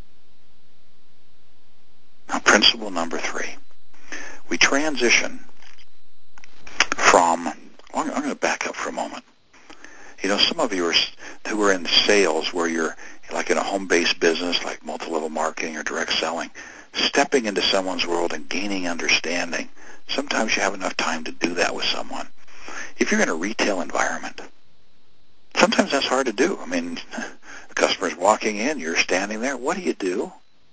Now, principle number three. We transition from, well, I'm going to back up for a moment. You know, some of you are, who are in sales where you're like in a home-based business like multi-level marketing or direct selling, stepping into someone's world and gaining understanding. Sometimes you have enough time to do that with someone. If you're in a retail environment, sometimes that's hard to do. I mean, the customer's walking in, you're standing there. What do you do?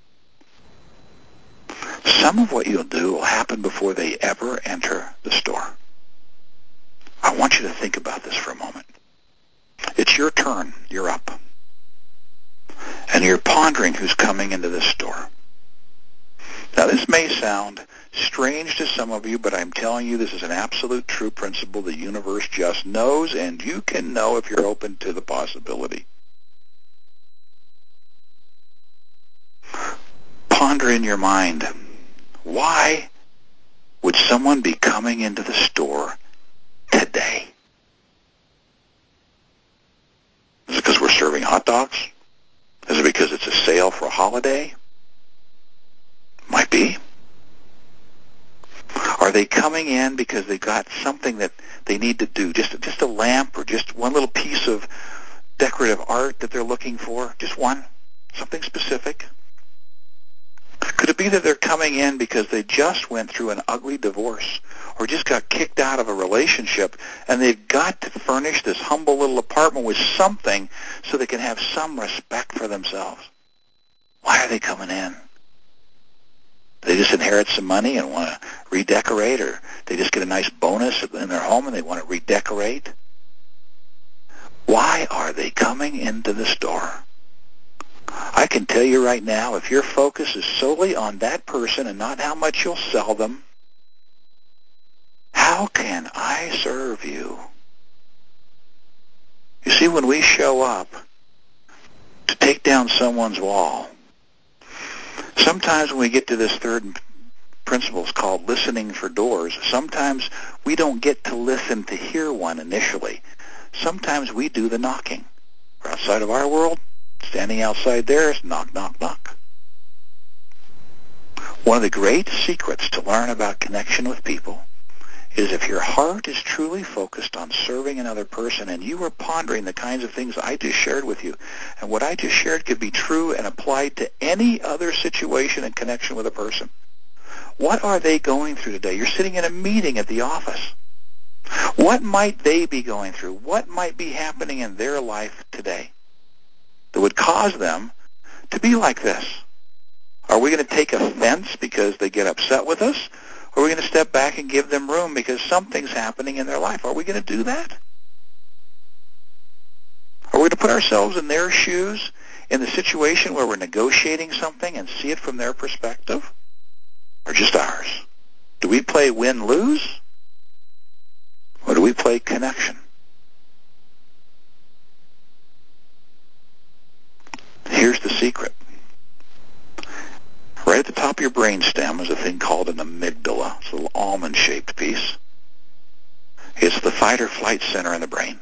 Some of what you'll do will happen before they ever enter the store. I want you to think about this for a moment. It's your turn. You're up. And you're pondering who's coming into this store. Now, this may sound strange to some of you, but I'm telling you this is an absolute true principle the universe just knows, and you can know if you're open to the possibility. Ponder in your mind, why would someone be coming into the store today? Is it because we're serving hot dogs? Is it because it's a sale for a holiday? Might be. Are they coming in because they got something that they need to do? Just, just a lamp or just one little piece of decorative art that they're looking for? Just one? Something specific? Could it be that they're coming in because they just went through an ugly divorce or just got kicked out of a relationship and they've got to furnish this humble little apartment with something so they can have some respect for themselves? Why are they coming in? They just inherit some money and want to redecorate, or they just get a nice bonus in their home and they want to redecorate? Why are they coming into the store? I can tell you right now, if your focus is solely on that person and not how much you'll sell them, how can I serve you? we show up to take down someone's wall, sometimes when we get to this third principle, it's called listening for doors. Sometimes we don't get to listen to hear one initially. Sometimes we do the knocking. We're outside of our world, standing outside theirs, knock, knock, knock. One of the great secrets to learn about connection with people is if your heart is truly focused on serving another person and you are pondering the kinds of things I just shared with you, and what I just shared could be true and applied to any other situation in connection with a person. What are they going through today? You're sitting in a meeting at the office. What might they be going through? What might be happening in their life today that would cause them to be like this? Are we going to take offense because they get upset with us? Or are we going to step back and give them room because something's happening in their life? Are we going to do that? Are we going to put ourselves in their shoes in the situation where we're negotiating something and see it from their perspective? Or just ours? Do we play win-lose? Or do we play connection? Here's the secret. Right at the top of your brain stem is a thing called an amygdala. It's a little almond-shaped piece. It's the fight or flight center in the brain.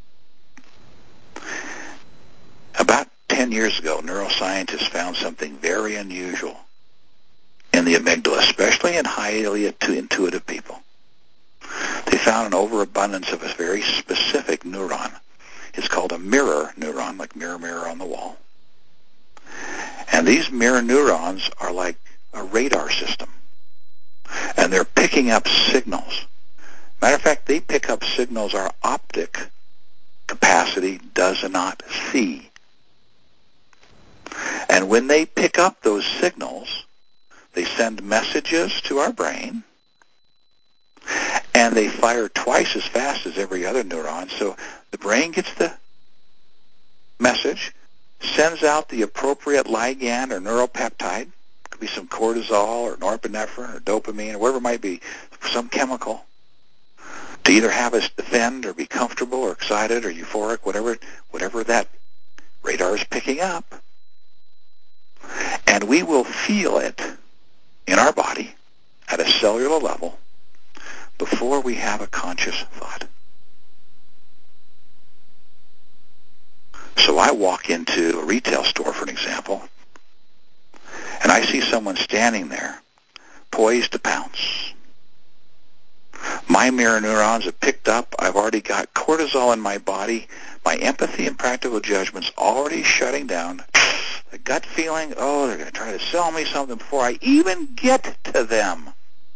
About ten years ago, neuroscientists found something very unusual in the amygdala, especially in highly intuitive people. They found an overabundance of a very specific neuron. It's called a mirror neuron, like mirror, mirror on the wall. And these mirror neurons are like a radar system. And they're picking up signals. Matter of fact, they pick up signals our optic capacity does not see. And when they pick up those signals, they send messages to our brain, and they fire twice as fast as every other neuron. So the brain gets the message, sends out the appropriate ligand or neuropeptide. It could be some cortisol or norepinephrine or dopamine or whatever it might be, some chemical, to either have us defend or be comfortable or excited or euphoric, whatever, whatever that radar is picking up. And we will feel it in our body at a cellular level before we have a conscious thought. So I walk into a retail store, for an example, and I see someone standing there poised to pounce. My mirror neurons have picked up. I've already got cortisol in my body. My empathy and practical judgment's already shutting down. The gut feeling, oh, they're going to try to sell me something before I even get to them.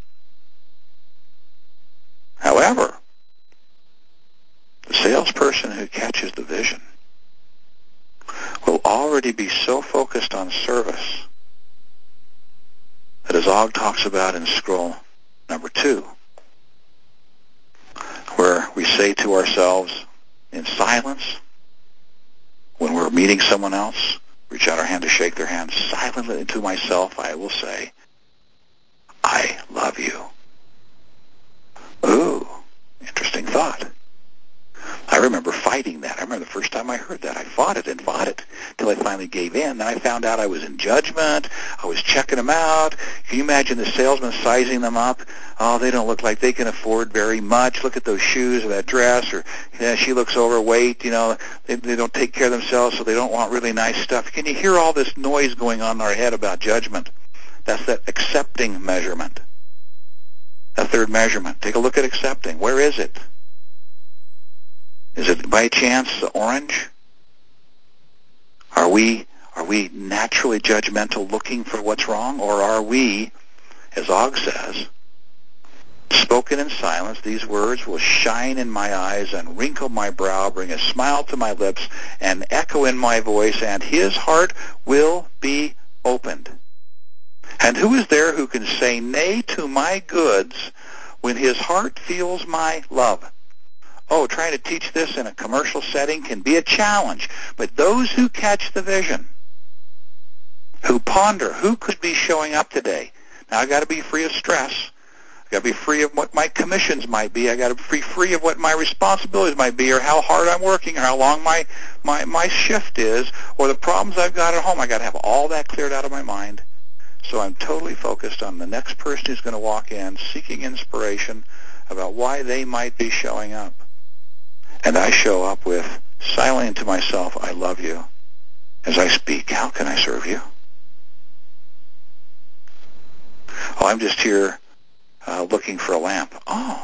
However, the salesperson who catches the vision will already be so focused on service that, as Og talks about in scroll number two, where we say to ourselves in silence, when we're meeting someone else, reach out our hand to shake their hand, silently to myself I will say, I love you. Ooh, interesting thought. I remember fighting that. I remember the first time I heard that. I fought it and fought it until I finally gave in. Then I found out I was in judgment. I was checking them out. Can you imagine the salesman sizing them up? Oh, they don't look like they can afford very much. Look at those shoes or that dress. Or yeah, she looks overweight. You know, they, they don't take care of themselves, so they don't want really nice stuff. Can you hear all this noise going on in our head about judgment? That's that accepting measurement. A third measurement. Take a look at accepting. Where is it? Is it by chance orange? Are we are we naturally judgmental, looking for what's wrong, or are we, as Og says, spoken in silence, these words will shine in my eyes and wrinkle my brow, bring a smile to my lips, and echo in my voice, and his heart will be opened. And who is there who can say nay to my goods when his heart feels my love? Oh, trying to teach this in a commercial setting can be a challenge. But those who catch the vision, who ponder who could be showing up today. Now, I've got to be free of stress. I've got to be free of what my commissions might be. I got to be free of what my responsibilities might be, or how hard I'm working, or how long my, my, my shift is, or the problems I've got at home. I got to have all that cleared out of my mind. So I'm totally focused on the next person who's going to walk in, seeking inspiration about why they might be showing up. And I show up with, silently to myself, I love you. As I speak, how can I serve you? Oh, I'm just here uh, looking for a lamp. Oh.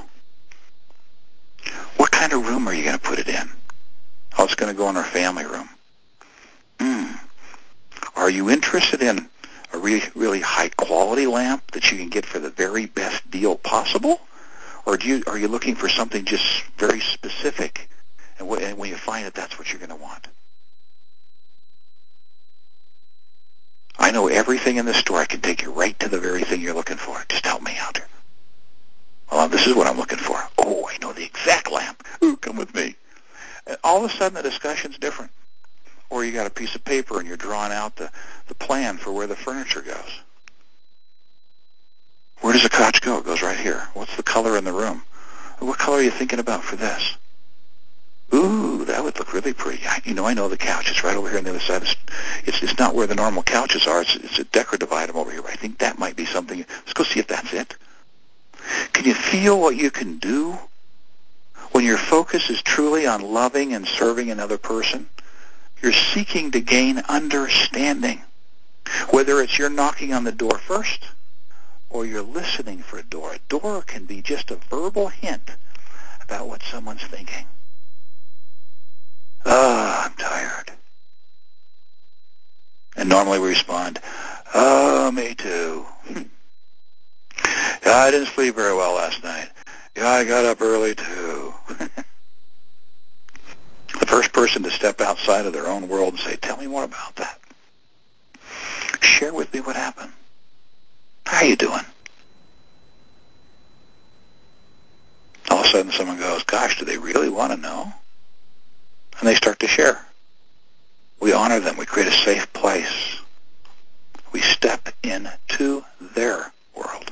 What kind of room are you going to put it in? Oh, it's going to go in our family room. Hmm. Are you interested in a really, really high-quality lamp that you can get for the very best deal possible? Or do you, are you looking for something just very specific, and, wh- and when you find it, that's what you're going to want? I know everything in the store. I can take you right to the very thing you're looking for. Just help me out. Well, this is what I'm looking for. Oh, I know the exact lamp. Ooh, come with me. And all of a sudden, the discussion's different. Or you got a piece of paper and you're drawing out the, the plan for where the furniture goes. Where does the couch go? It goes right here. What's the color in the room? What color are you thinking about for this? Ooh, that would look really pretty. I, you know, I know the couch. It's right over here on the other side. It's, it's, it's not where the normal couches are. It's, it's a decorative item over here. I think that might be something. Let's go see if that's it. Can you feel what you can do when your focus is truly on loving and serving another person? You're seeking to gain understanding. Whether it's you're knocking on the door first or you're listening for a door. A door can be just a verbal hint about what someone's thinking. Oh, I'm tired. And normally we respond, oh, me too. Yeah, I didn't sleep very well last night. Yeah, I got up early too. The first person to step outside of their own world and say, tell me more about that. Share with me what happened. How are you doing? All of a sudden someone goes, gosh, do they really want to know? And they start to share. We honor them. We create a safe place. We step into their world.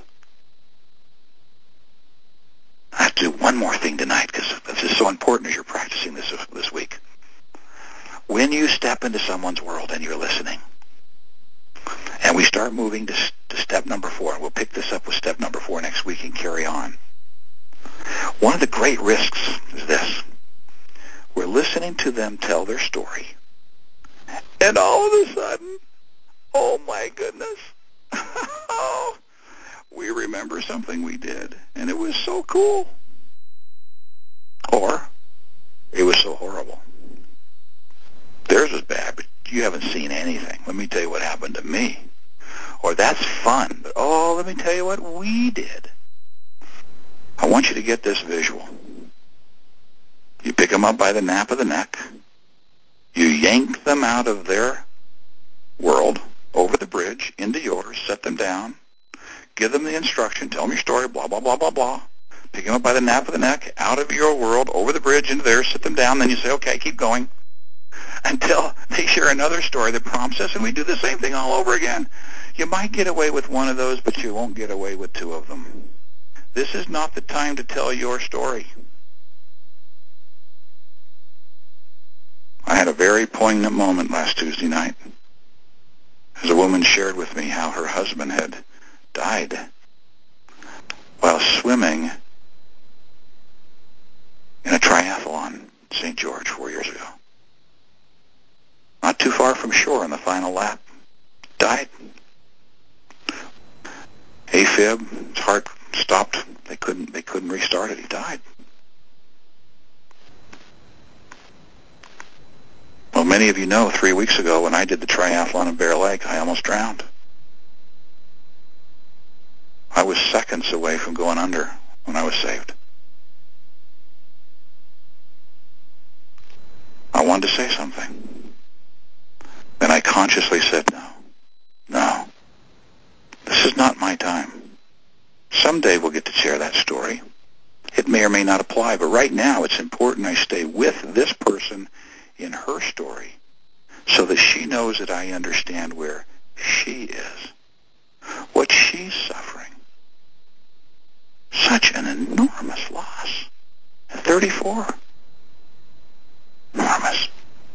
I have to do one more thing tonight because this is so important as you're practicing this this week. When you step into someone's world and you're listening, and we start moving to, to step number four, and we'll pick this up with step number four next week and carry on. One of the great risks is this. We're listening to them tell their story, and all of a sudden, oh my goodness, oh, we remember something we did, and it was so cool. Or, it was so horrible. Theirs was bad, but you haven't seen anything. Let me tell you what happened to me. Or that's fun, but oh, let me tell you what we did. I want you to get this visual. You pick them up by the nape of the neck. You yank them out of their world, over the bridge, into yours, set them down, give them the instruction, tell them your story, blah, blah, blah, blah, blah. Pick them up by the nape of the neck, out of your world, over the bridge, into theirs, sit them down, then you say, okay, keep going, until they share another story that prompts us, and we do the same thing all over again. You might get away with one of those, but you won't get away with two of them. This is not the time to tell your story. I had a very poignant moment last Tuesday night as a woman shared with me how her husband had died while swimming in a triathlon in Saint George four years ago. Not too far from shore on the final lap. Died. AFib, his heart stopped. They couldn't, they couldn't restart it. He died. Well, many of you know three weeks ago when I did the triathlon in Bear Lake, I almost drowned. I was seconds away from going under when I was saved. I wanted to say something. Then I consciously said, no, no, this is not my time. Someday we'll get to share that story. It may or may not apply, but right now it's important I stay with this person in her story so that she knows that I understand where she is, what she's suffering, Such an enormous loss. At thirty-four. Enormous.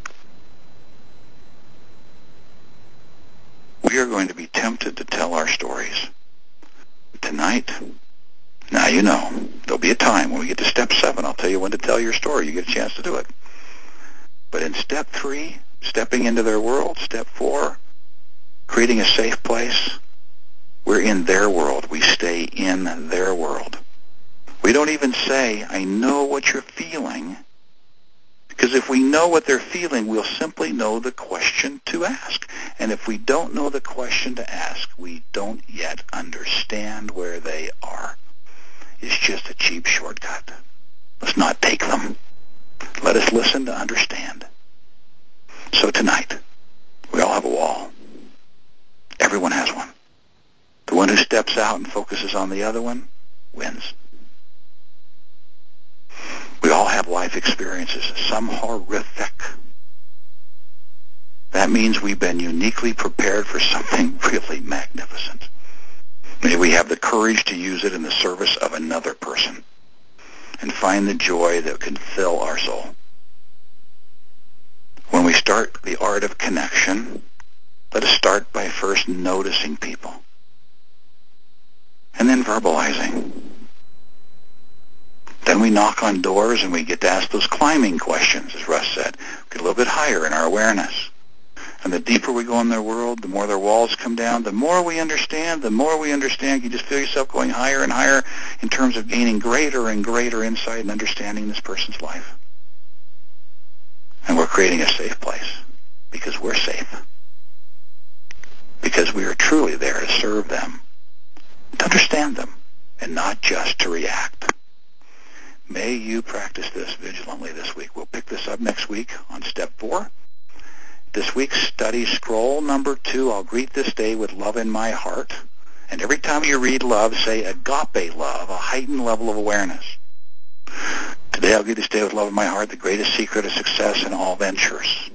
We are going to be tempted to tell our stories. Tonight, now you know, there'll be a time when we get to step seven. I'll tell you when to tell your story. You get a chance to do it. But in step three, stepping into their world, step four, creating a safe place, we're in their world. We stay in their world. We don't even say, I know what you're feeling, because if we know what they're feeling, we'll simply know the question to ask. And if we don't know the question to ask, we don't yet understand where they are. It's just a cheap shortcut. Let's not take them. Let us listen to understand. So tonight, we all have a wall. Everyone has one. The one who steps out and focuses on the other one wins. We all have life experiences, some horrific. That means we've been uniquely prepared for something really magnificent. May we have the courage to use it in the service of another person and find the joy that can fill our soul. When we start the art of connection, let us start by first noticing people and then verbalizing. Then we knock on doors and we get to ask those climbing questions, as Russ said. Get a little bit higher in our awareness. And the deeper we go in their world, the more their walls come down, the more we understand, the more we understand, you just feel yourself going higher and higher in terms of gaining greater and greater insight and understanding this person's life. And we're creating a safe place because we're safe. Because we are truly there to serve them, to understand them, and not just to react. May you practice this vigilantly this week. We'll pick this up next week on step four. This week's study scroll number two, I'll greet this day with love in my heart. And every time you read love, say agape love, a heightened level of awareness. Today I'll greet this day with love in my heart, the greatest secret of success in all ventures.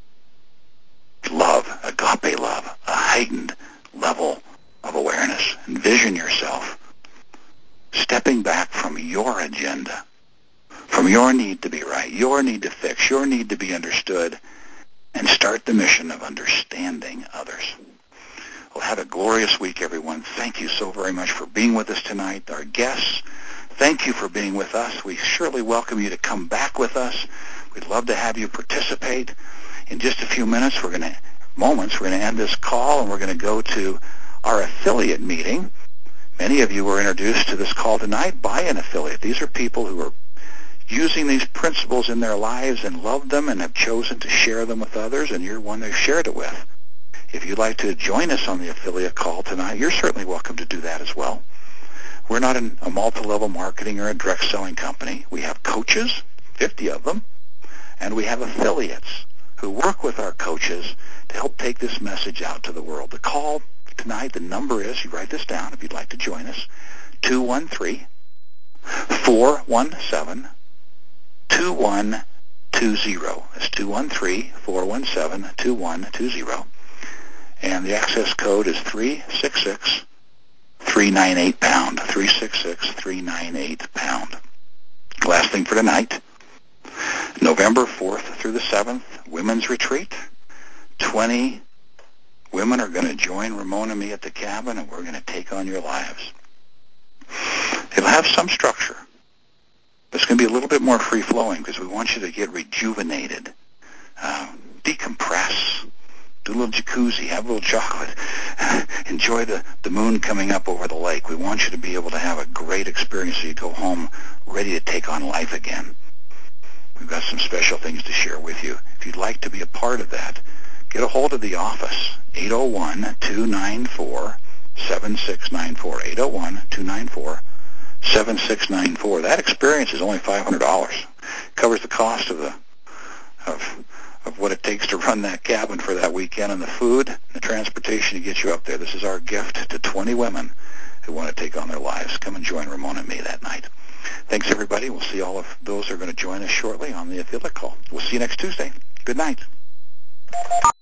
Love, agape love, a heightened level of awareness. Envision yourself stepping back from your agenda, from your need to be right, your need to fix, your need to be understood, and start the mission of understanding others. Well, have a glorious week, everyone. Thank you so very much for being with us tonight. Our guests, thank you for being with us. We surely welcome you to come back with us. We'd love to have you participate. In just a few minutes, we're going to, moments, we're going to end this call, and we're going to go to our affiliate meeting. Many of you were introduced to this call tonight by an affiliate. These are people who are using these principles in their lives and love them and have chosen to share them with others, and you're one they've shared it with. If you'd like to join us on the affiliate call tonight, you're certainly welcome to do that as well. We're not in a multi-level marketing or a direct selling company. We have coaches, fifty of them, and we have affiliates who work with our coaches to help take this message out to the world. The call tonight, the number is, you write this down if you'd like to join us, two one three, four one seven, two one two zero. That's two one three, four one seven, two one two zero. And the access code is three six six, three nine eight pound, three six six, three nine eight pound. Last thing for tonight, November fourth through the seventh, Women's Retreat. twenty women are going to join Ramona and me at the cabin, and we're going to take on your lives. It'll have some structure. It's going to be a little bit more free-flowing because we want you to get rejuvenated, uh, decompress, do a little jacuzzi, have a little chocolate, enjoy the, the moon coming up over the lake. We want you to be able to have a great experience so you go home ready to take on life again. We've got some special things to share with you. If you'd like to be a part of that, get a hold of the office, eight oh one, two nine four, seven six nine four, eight oh one, two nine four, seven six nine four. That experience is only five hundred dollars. Covers the cost of the of of what it takes to run that cabin for that weekend, and the food and the transportation to get you up there. This is our gift to twenty women who want to take on their lives. Come and join Ramona and me that night. Thanks, everybody. We'll see all of those who are going to join us shortly on the affiliate call. We'll see you next Tuesday. Good night.